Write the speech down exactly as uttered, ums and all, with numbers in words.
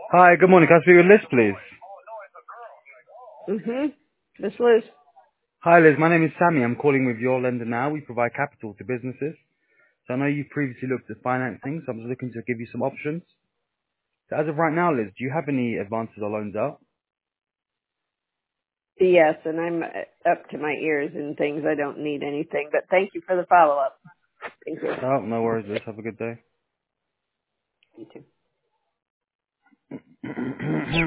Hi, good morning. Can I speak with Liz, please? Mm-hmm. This Liz. Hi, Liz. My name is Sammy. I'm calling with your lender now. We provide capital to businesses. So I know you've previously looked at financing, so I'm just looking to give you some options. So as of right now, Liz, do you have any advances or loans out? Yes, and I'm uh, up to my ears in things. I don't need anything, but thank you for the follow-up. Thank you. Oh, no worries, Liz. Have a good day. You too.